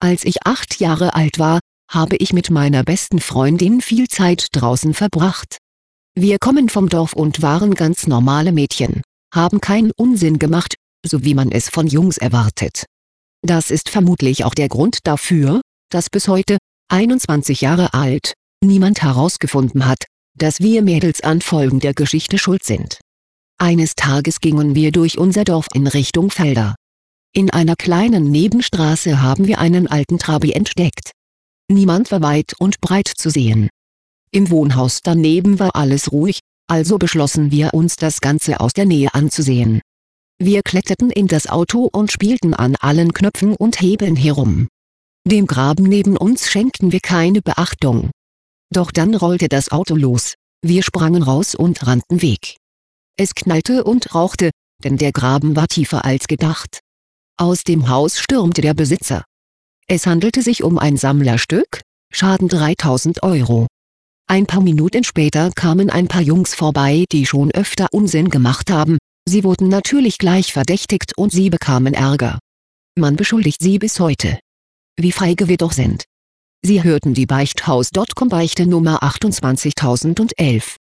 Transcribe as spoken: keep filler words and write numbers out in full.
Als ich acht Jahre alt war, habe ich mit meiner besten Freundin viel Zeit draußen verbracht. Wir kommen vom Dorf und waren ganz normale Mädchen, haben keinen Unsinn gemacht, so wie man es von Jungs erwartet. Das ist vermutlich auch der Grund dafür, dass bis heute, einundzwanzig Jahre alt, niemand herausgefunden hat, dass wir Mädels an folgender Geschichte schuld sind. Eines Tages gingen wir durch unser Dorf in Richtung Felder. In einer kleinen Nebenstraße haben wir einen alten Trabi entdeckt. Niemand war weit und breit zu sehen. Im Wohnhaus daneben war alles ruhig, also beschlossen wir uns das Ganze aus der Nähe anzusehen. Wir kletterten in das Auto und spielten an allen Knöpfen und Hebeln herum. Dem Graben neben uns schenkten wir keine Beachtung. Doch dann rollte das Auto los, wir sprangen raus und rannten weg. Es knallte und rauchte, denn der Graben war tiefer als gedacht. Aus dem Haus stürmte der Besitzer. Es handelte sich um ein Sammlerstück, Schaden dreitausend Euro. Ein paar Minuten später kamen ein paar Jungs vorbei, die schon öfter Unsinn gemacht haben. Sie wurden natürlich gleich verdächtigt und sie bekamen Ärger. Man beschuldigt sie bis heute. Wie feige wir doch sind. Sie hörten die Beichthaus Punkt com Beichte Nummer achtundzwanzigelf.